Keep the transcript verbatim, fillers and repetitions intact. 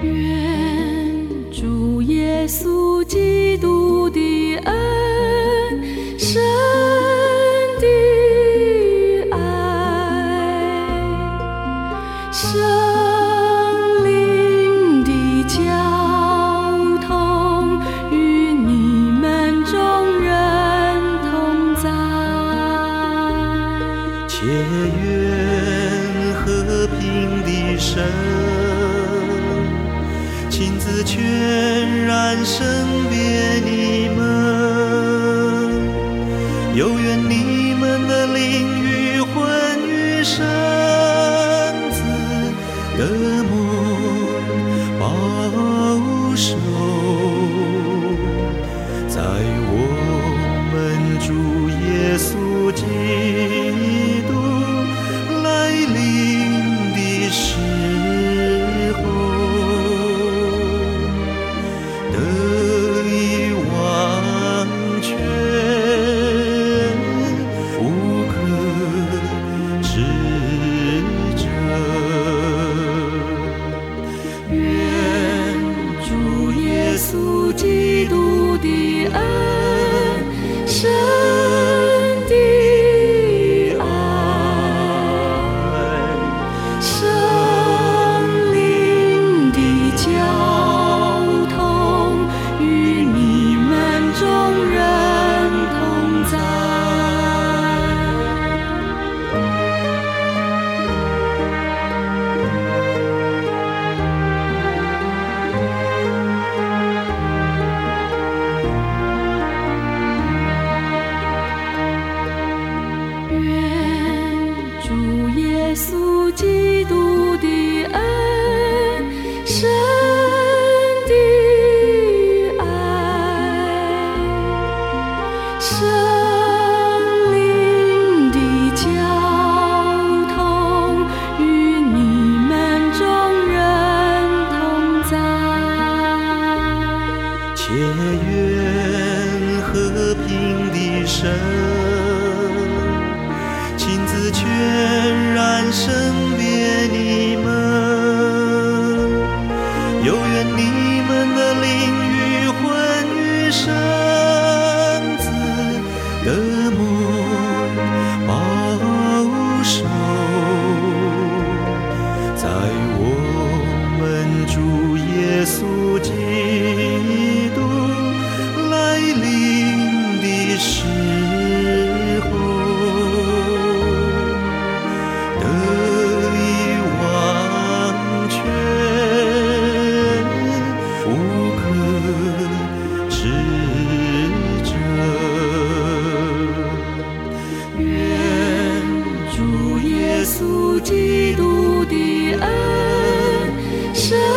愿主耶稣基督的恩，神的爱，圣灵的交通，与你们众人同在。 且愿和平的神亲自全然圣别你们，又愿你们的灵与魂与身子得蒙保守，在我们主耶稣基督来临的时候，得以完全无可指责。 愿主耶稣基督的恩，神的爱，圣灵的交通，与你们众人同在。愿主耶稣基督的恩，神的爱，圣灵的交通，与你们众人同在。 且愿和平的神亲自全然圣别你们，又愿你们的灵与魂与身子得蒙保守，在我们主耶稣基督来临的时候，得以完全无可指责。 愿主耶稣基督的恩，神